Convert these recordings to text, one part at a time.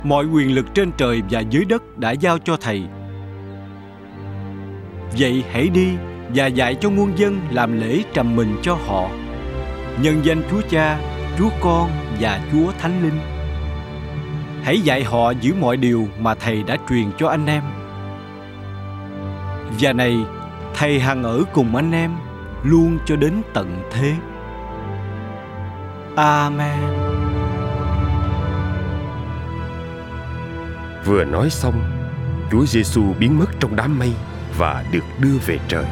Mọi quyền lực trên trời và dưới đất đã giao cho Thầy. Vậy hãy đi và dạy cho muôn dân làm lễ trầm mình cho họ, nhân danh Chúa Cha, Chúa Con và Chúa Thánh Linh. Hãy dạy họ giữ mọi điều mà Thầy đã truyền cho anh em. Và này, Thầy hằng ở cùng anh em luôn cho đến tận thế. Amen. Vừa nói xong, Chúa Giêsu biến mất trong đám mây và được đưa về trời.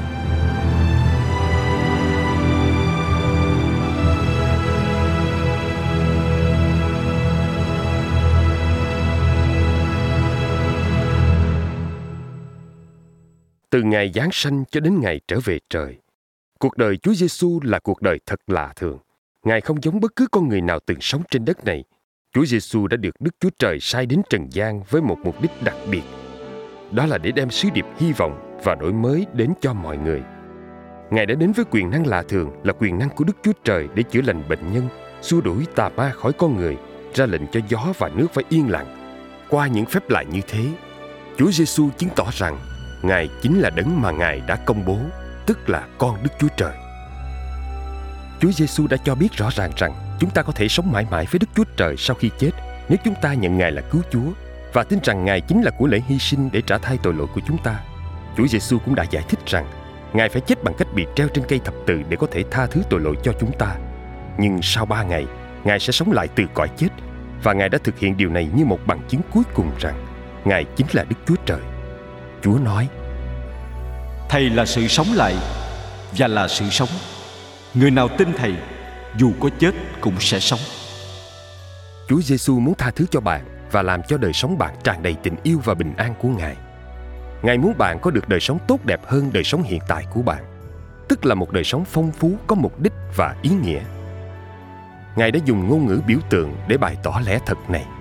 Từ ngày giáng sanh cho đến ngày trở về trời, cuộc đời Chúa Giêsu là cuộc đời thật lạ thường. Ngài không giống bất cứ con người nào từng sống trên đất này. Chúa Giêsu đã được Đức Chúa Trời sai đến trần gian với một mục đích đặc biệt. Đó là để đem sứ điệp hy vọng và đổi mới đến cho mọi người. Ngài đã đến với quyền năng lạ thường, là quyền năng của Đức Chúa Trời để chữa lành bệnh nhân, xua đuổi tà ma khỏi con người, ra lệnh cho gió và nước phải yên lặng. Qua những phép lạ như thế, Chúa Giêsu chứng tỏ rằng Ngài chính là đấng mà Ngài đã công bố, tức là con Đức Chúa Trời. Chúa Giêsu đã cho biết rõ ràng rằng chúng ta có thể sống mãi mãi với Đức Chúa Trời sau khi chết nếu chúng ta nhận Ngài là cứu Chúa và tin rằng Ngài chính là của lễ hy sinh để trả thay tội lỗi của chúng ta. Chúa Giêsu cũng đã giải thích rằng Ngài phải chết bằng cách bị treo trên cây thập tự để có thể tha thứ tội lỗi cho chúng ta. Nhưng sau 3 ngày, Ngài sẽ sống lại từ cõi chết, và Ngài đã thực hiện điều này như một bằng chứng cuối cùng rằng Ngài chính là Đức Chúa Trời. Chúa nói: Thầy là sự sống lại và là sự sống. Người nào tin Thầy, dù có chết cũng sẽ sống. Chúa Giêsu muốn tha thứ cho bạn và làm cho đời sống bạn tràn đầy tình yêu và bình an của Ngài. Ngài muốn bạn có được đời sống tốt đẹp hơn đời sống hiện tại của bạn, tức là một đời sống phong phú, có mục đích và ý nghĩa. Ngài đã dùng ngôn ngữ biểu tượng để bày tỏ lẽ thật này.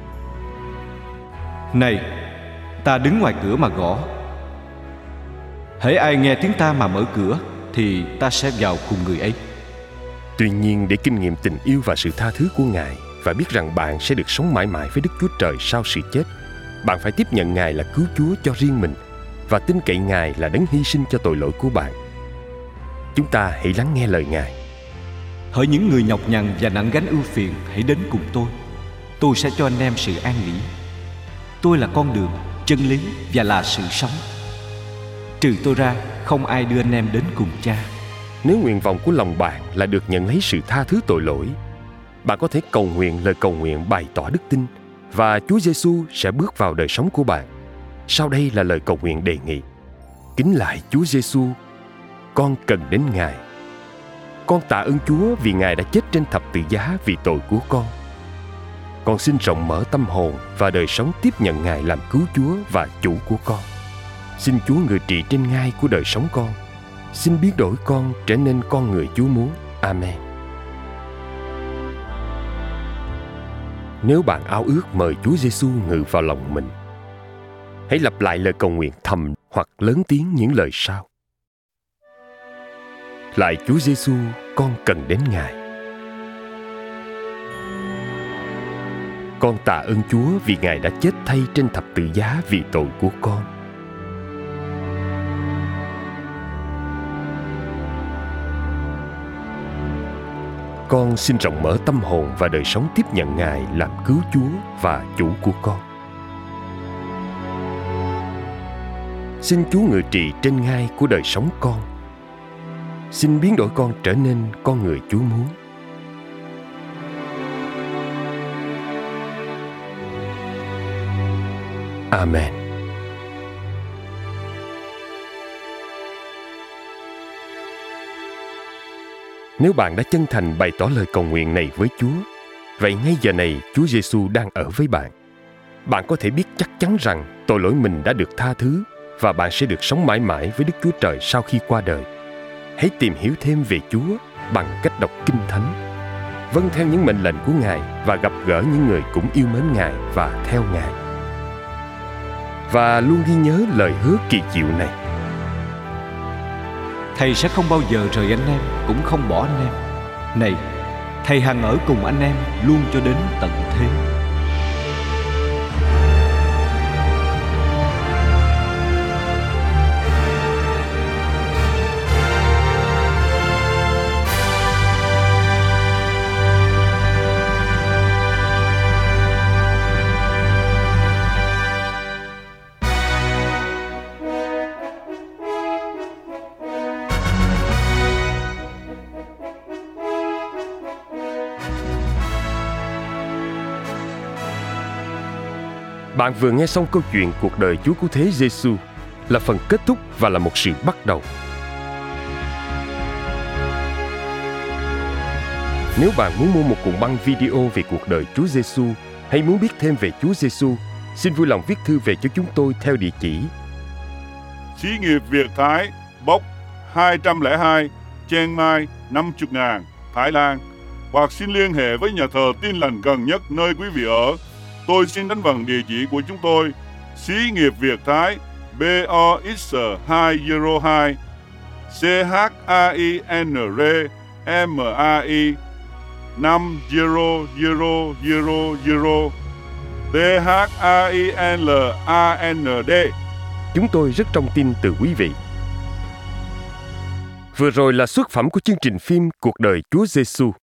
Này, ta đứng ngoài cửa mà gõ. Hễ ai nghe tiếng ta mà mở cửa, thì ta sẽ vào cùng người ấy. Tuy nhiên, để kinh nghiệm tình yêu và sự tha thứ của Ngài và biết rằng bạn sẽ được sống mãi mãi với Đức Chúa Trời sau sự chết, bạn phải tiếp nhận Ngài là cứu Chúa cho riêng mình và tin cậy Ngài là đấng hy sinh cho tội lỗi của bạn. Chúng ta hãy lắng nghe lời Ngài. Hỡi những người nhọc nhằn và nặng gánh ưu phiền, hãy đến cùng tôi sẽ cho anh em sự an nghỉ. Tôi là con đường, chân lý và là sự sống. Trừ tôi ra, không ai đưa anh em đến cùng Cha. Nếu nguyện vọng của lòng bạn là được nhận lấy sự tha thứ tội lỗi, bạn có thể cầu nguyện lời cầu nguyện bày tỏ đức tin, và Chúa Giêsu sẽ bước vào đời sống của bạn. Sau đây là lời cầu nguyện đề nghị: Kính lạy Chúa Giêsu, con cần đến Ngài. Con tạ ơn Chúa vì Ngài đã chết trên thập tự giá vì tội của con. Con xin rộng mở tâm hồn và đời sống tiếp nhận Ngài làm cứu Chúa và chủ của con. Xin Chúa ngự trị trên ngai của đời sống con. Xin biến đổi con trở nên con người Chúa muốn. Amen. Nếu bạn ao ước mời Chúa Giêsu ngự vào lòng mình, hãy lặp lại lời cầu nguyện thầm hoặc lớn tiếng những lời sau: Lạy Chúa Giêsu, con cần đến Ngài. Con tạ ơn Chúa vì Ngài đã chết thay trên thập tự giá vì tội của con. Con xin rộng mở tâm hồn và đời sống tiếp nhận Ngài làm cứu Chúa và chủ của con. Xin Chúa ngự trị trên ngai của đời sống con. Xin biến đổi con trở nên con người Chúa muốn. Amen. Nếu bạn đã chân thành bày tỏ lời cầu nguyện này với Chúa, vậy ngay giờ này Chúa Giêsu đang ở với bạn. Bạn có thể biết chắc chắn rằng tội lỗi mình đã được tha thứ và bạn sẽ được sống mãi mãi với Đức Chúa Trời sau khi qua đời. Hãy tìm hiểu thêm về Chúa bằng cách đọc Kinh Thánh, vâng theo những mệnh lệnh của Ngài và gặp gỡ những người cũng yêu mến Ngài và theo Ngài. Và luôn ghi nhớ lời hứa kỳ diệu này: Thầy sẽ không bao giờ rời anh em, cũng không bỏ anh em. Này, Thầy hằng ở cùng anh em luôn cho đến tận thế. Bạn vừa nghe xong câu chuyện cuộc đời Chúa Cứu Thế Giêsu, là phần kết thúc và là một sự bắt đầu. Nếu bạn muốn mua một cuộn băng video về cuộc đời Chúa Giêsu hay muốn biết thêm về Chúa Giêsu, xin vui lòng viết thư về cho chúng tôi theo địa chỉ Xí nghiệp Việt Thái, Bốc 202, Chiang Mai 50.000, Thái Lan. Hoặc xin liên hệ với nhà thờ Tin Lành gần nhất nơi quý vị ở. Tôi xin đánh vần địa chỉ của chúng tôi: Xí nghiệp Việt Thái, BOX 202, CHAINR MAI 50000, THAINLAND. Chúng tôi rất trông tin từ quý vị. Vừa rồi là xuất phẩm của chương trình phim Cuộc đời Chúa Giêsu.